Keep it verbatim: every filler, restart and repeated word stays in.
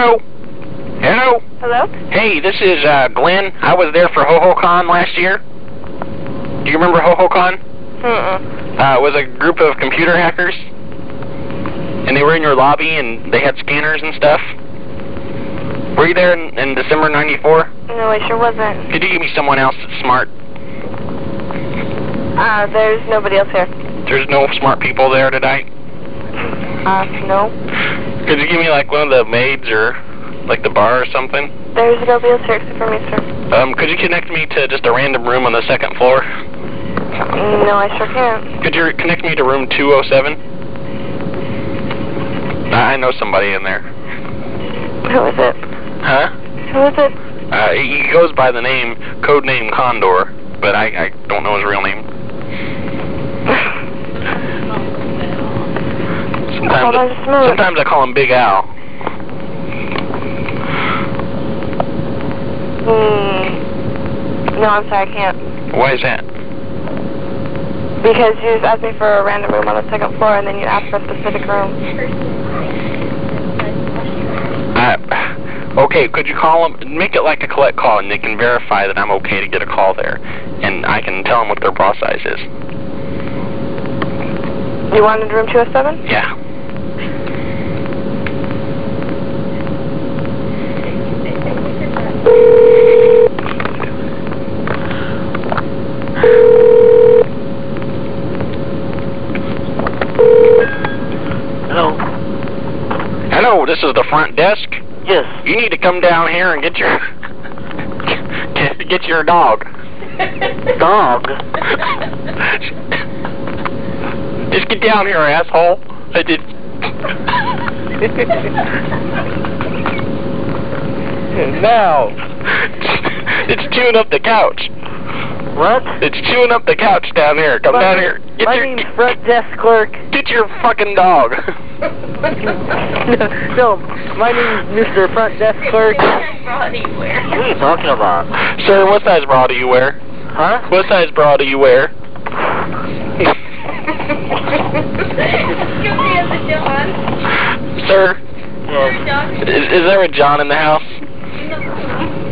Hello? Hello? Hello? Hey, this is uh, Glenn. I was there for HoHoCon last year. Do you remember HoHoCon? Mm-mm. Uh, it was a group of computer hackers. And they were in your lobby and they had scanners and stuff. Were you there in, in December ninety-four? No, I sure wasn't. Could you give me someone else that's smart? Uh, there's nobody else here. There's no smart people there tonight? Uh, no. Could you give me like one of the maids or like the bar or something? There's nobody else here except for me, sir. Um, could you connect me to just a random room on the second floor? No, I sure can't. Could you connect me to room two oh seven? I know somebody in there. Who is it? Huh? Who is it? Uh, he goes by the name, code name Condor, but I, I don't know his real name. Sometimes, Hold on just a moment. sometimes I call him Big Al. Hmm. No, I'm sorry, I can't. Why is that? Because you just asked me for a random room on the second floor, and then you asked for a specific room. Uh, okay, could you call them, make it like a collect call, and they can verify that I'm okay to get a call there, and I can tell them what their bra size is. You wanted room two oh seven? Yeah. Hello? Hello, this is the front desk. Yes. You need to come down here and get your get your dog. Dog? Just get down here, asshole. I did. Now. It's chewing up the couch. What? It's chewing up the couch down here. Come my down here. Get my your name's front desk clerk. get your fucking dog. No, my name's Mister Front Desk Clerk. What are you talking about? Sir, what size bra do you wear? Huh? What size bra do you wear? Sir, Yes. is, is there a John in the house?